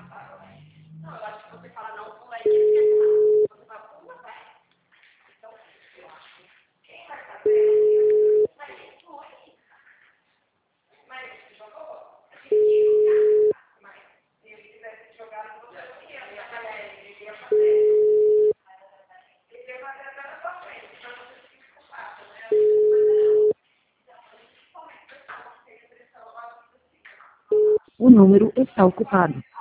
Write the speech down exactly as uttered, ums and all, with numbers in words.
Não, eu acho que você fala não, pula aí, ele quer pular. Você fala, pula, vai. Então, eu acho. Quem vai fazer? Mas ele foi. Mas ele jogou. A gente ia jogar. Mas se ele tivesse jogado, você não ia. Ele ia fazer. Ele ia fazer. Ele ia fazer até na sua frente. Então você se desculpar, né? O número está ocupado.